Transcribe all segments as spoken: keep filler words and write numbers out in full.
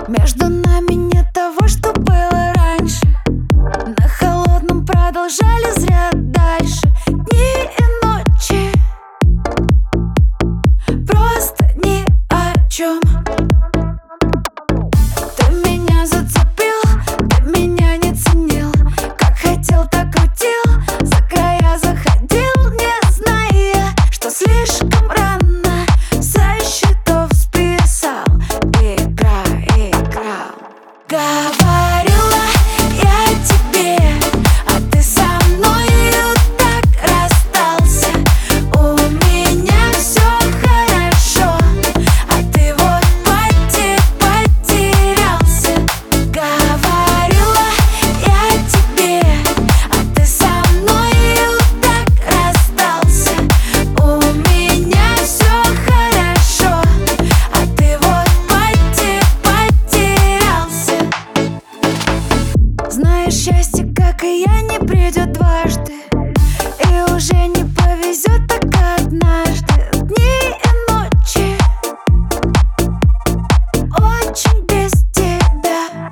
Между нами нет того, что было раньше. На холодном продолжали зря дальше. Дни и ночи, просто ни о чем. Ты меня зацепил, ты меня не ценил. Как хотел, так крутил, за края заходил, не зная, что слишком рано со счетов списал. Игра, играл. Говорила я тебе, а ты со мною так расстался. У меня все хорошо, а ты вот поте потерялся. Говорила я тебе, а ты со мною так расстался. У меня все хорошо, а ты вот поте потерялся. Знаешь, счастье, как и я, не придет дважды, и уже не повезет так однажды. Дни и ночи очень без тебя.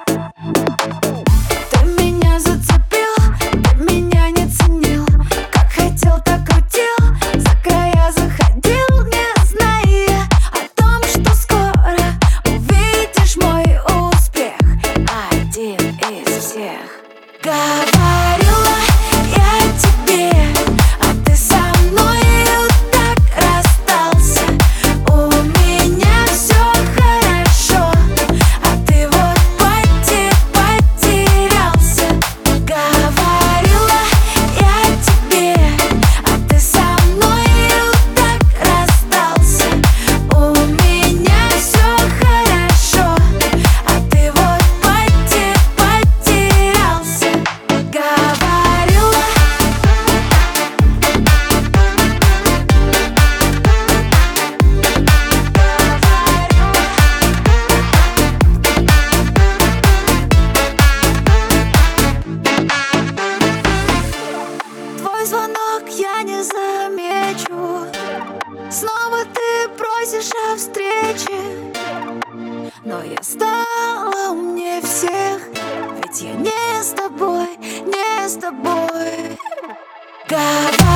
Ты меня зацепил, ты меня не ценил. Как хотел, так крутил, за края заходил, не зная о том, что скоро увидишь мой успех. Один из всех. Говорила я тебе, а ты со мною так расстался. У меня все хорошо, а ты вот поте потерялся. Говорила я тебе, а ты со мною так расстался. У меня все хорошо, а ты вот поте потерялся. Говорила. Твой звонок я не замечу. Снова ты просишь о встрече, но я стала умнее всех, ведь я не с тобой, не с тобой. Говорила